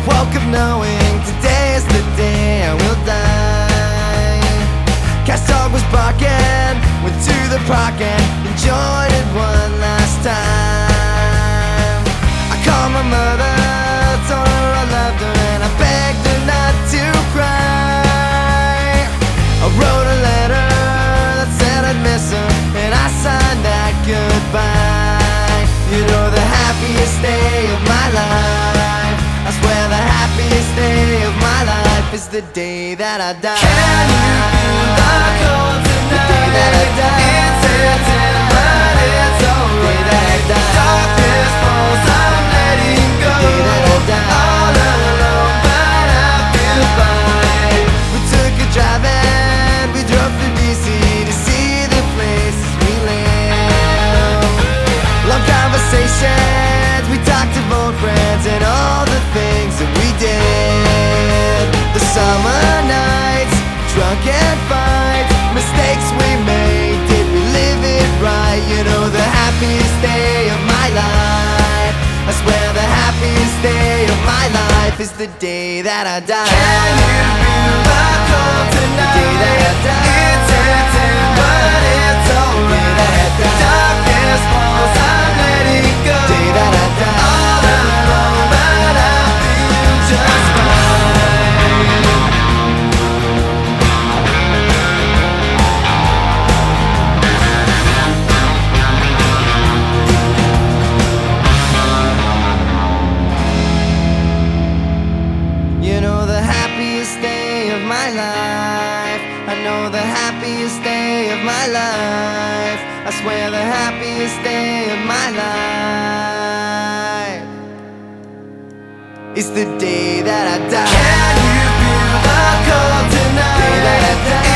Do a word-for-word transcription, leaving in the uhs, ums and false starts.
woke up knowing today is the day I will die. Cat's dog was barking, went to the park and enjoyed it one last time. I called my mother, told her I loved her, and I begged her not to cry. I wrote a letter that said I'd miss her, and I signed that goodbye. You know, the happiest day of my life, I swear the happiest day of my life is the day that I die. Can you feel the cold tonight? The day that I die. It's hitting, but it's alright. Darkness falls, I'm letting go. The day that I die. All alone, but I feel fine. We took a drive and we drove to D C to see the places we live. Long conversations, we talked of old friends and all the things that we did. The summer nights, drunken fights, mistakes we made, did we live it right? You know, the happiest day of my life, I swear the happiest day of my life is the day that I die. Can you feel the cold tonight? The day that I die. It's hitting, but it's alright. Darkness falls, I'm letting go. The day that I die. All alone, but I feel just fine. You know, the happiest day of my life, I know the happiest day of my life, I swear the happiest day of my life is the day that I die. Can you feel the cold tonight? The day that I die.